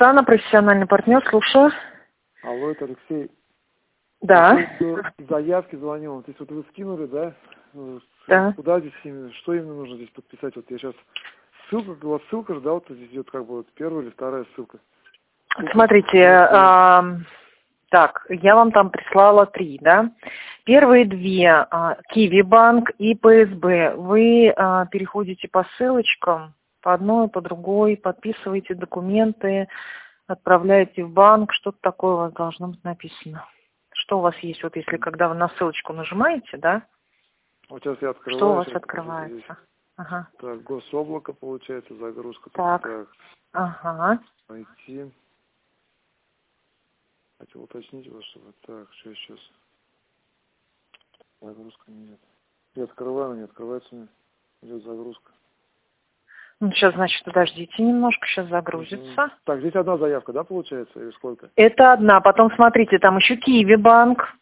Оксана, профессиональный партнер, слушаю. Алло, это Алексей. Да. Заявки звонил. То есть вот вы скинули, да? Да. Куда здесь именно, что именно нужно здесь подписать? Вот я сейчас ссылка, у вас ссылка же, да, вот здесь идет как бы вот первая или вторая ссылка. Смотрите, так, я вам там прислала 3, да? Первые 2, Киви банк и ПСБ. Вы переходите по ссылочкам, по одной, по другой, подписываете документы, отправляете в банк, что-то такое у вас должно быть написано. Что у вас есть, вот если когда вы на ссылочку нажимаете, да? Вот сейчас я открываю. Что у вас открывается? Ага. Так, гособлако получается, загрузка. Так. Так. Ага. Найти. Хотел уточнить вас, чтобы... Так, сейчас. Загрузка нет. Я открываю, не открывается мне. Идет загрузка. Ну, сейчас, значит, подождите немножко, сейчас загрузится. Так, здесь одна заявка, да, получается, или сколько? Это одна, потом смотрите, там еще Киви банк.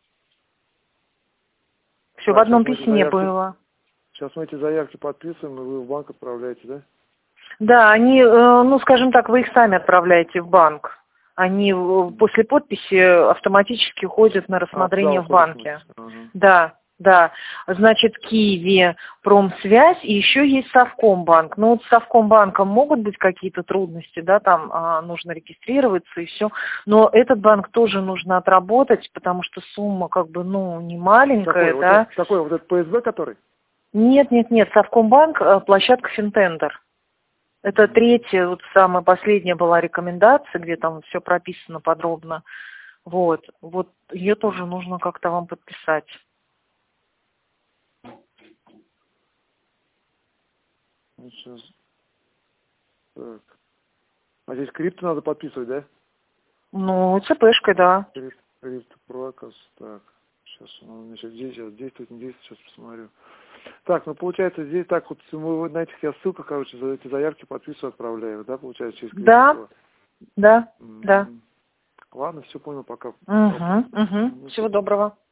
Все Так, в одном сейчас мы эти письме заявки- было. Сейчас мы эти заявки подписываем, и вы в банк отправляете, да? Да, они, ну, скажем так, вы их сами отправляете в банк. Они после подписи автоматически уходят на рассмотрение туда в банке. Ага. Да, да. Значит, Киви, Промсвязь и еще есть Совкомбанк. Ну, вот с Совкомбанком могут быть какие-то трудности, да, там нужно регистрироваться и все. Но этот банк тоже нужно отработать, потому что сумма как бы, ну, не маленькая, Какой? да. Вот этот ПСБ, который? Нет, Совкомбанк, площадка Финтендер. Это 3-я, вот самая последняя была рекомендация, где там все прописано подробно. Вот ее тоже нужно как-то вам подписать. Сейчас. Так. А здесь крипто надо подписывать, да? Ну, ЦПшкой, да. Крипто проказ. Так. Сейчас он у меня сейчас действует, не действует, сейчас посмотрю. Так, ну получается здесь так вот мы на этих я ссылках, короче, за эти заявки подписываю, отправляю, да, получается, через крипто. Да. Ладно, все понял, пока. Угу. Всего доброго.